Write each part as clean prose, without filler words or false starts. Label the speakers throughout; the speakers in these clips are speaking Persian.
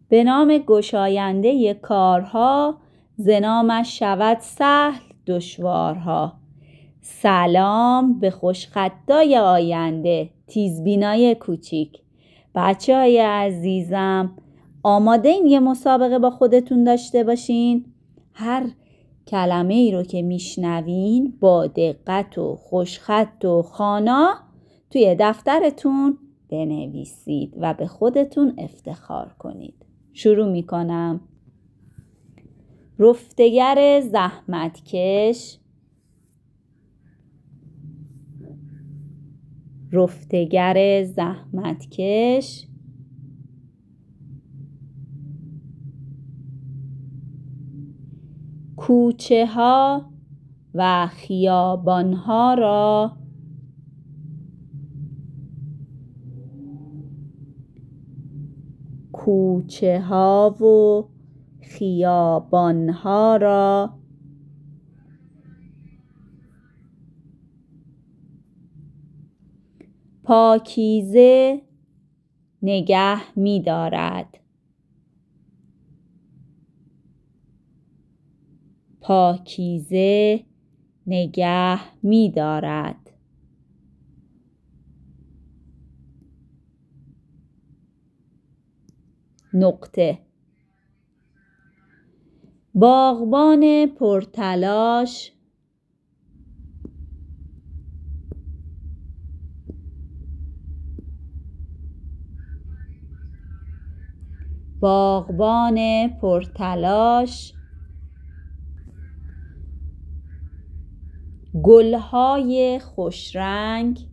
Speaker 1: به نام گشاینده کارها، ز نامش شود سهل دشوارها. سلام به خوشخطای آینده، تیزبینای کوچیک. بچه‌های عزیزم، آماده این یه مسابقه با خودتون داشته باشین؟ هر کلمه ای رو که میشنوین با دقت و خوشخط و خوانا توی دفترتون بنویسید و به خودتون افتخار کنید. شروع میکنم. رفتگر زحمتکش، رفتگر زحمتکش. کوچه ها و خیابان ها را کوچه ها و خیابان ها را پاکیزه نگه می دارد. پاکیزه نگه می دارد. نقطه. باغبان پرتلاش، باغبان پرتلاش. گلهای خوشرنگ،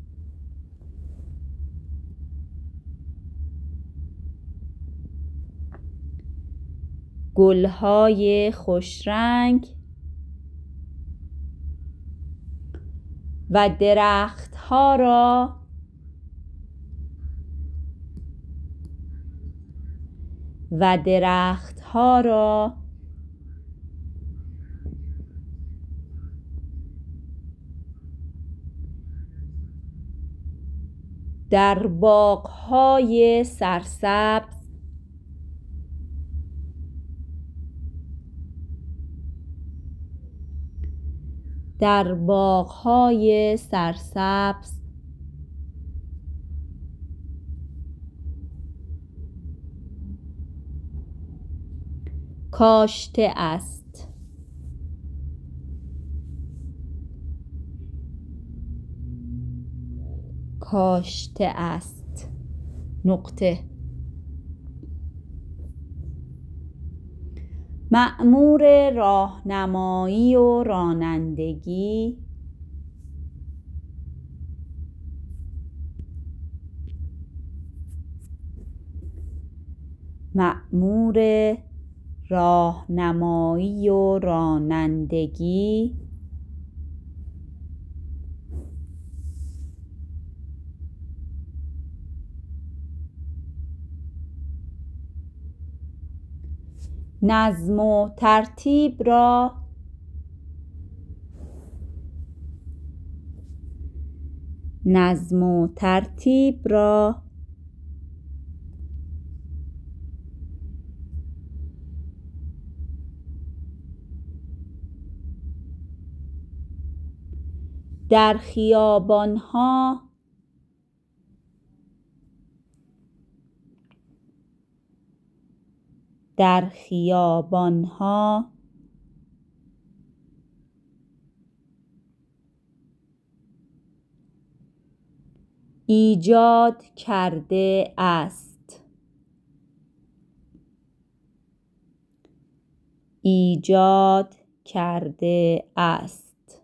Speaker 1: گلهای خوشرنگ. و درختها را درختها را در باغهای سرسبز در باغهای سرسبز کاشته است. کاشته است. نقطه. مأمور راهنمایی و رانندگی، مأمور راهنمایی و رانندگی. نظم و ترتیب را نظم و ترتیب را در خیابانها در خیابانها ایجاد کرده است. ایجاد کرده است.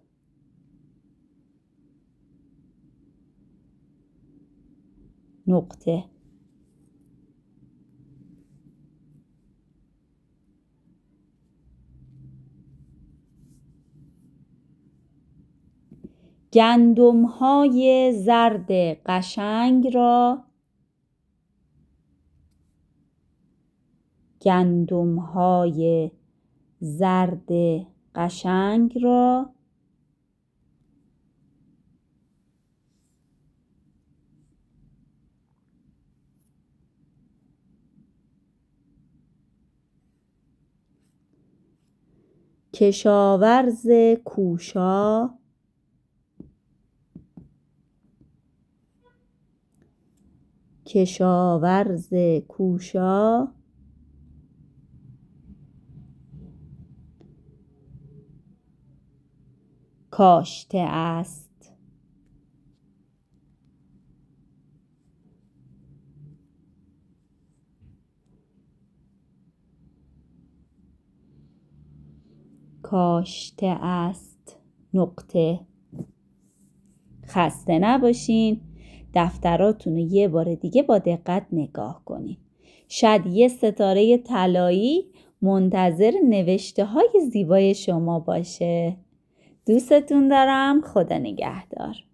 Speaker 1: نقطه. گندم‌های زرد قشنگ را گندم‌های زرد قشنگ را کشاورز کوشا، کشاورز کوشا، کاشته است. کاشته است. نقطه. خسته نباشین. دفتراتون رو یه بار دیگه با دقت نگاه کنین. شاید یه ستاره طلایی منتظر نوشته های زیبای شما باشه. دوستتون دارم. خدا نگهدار.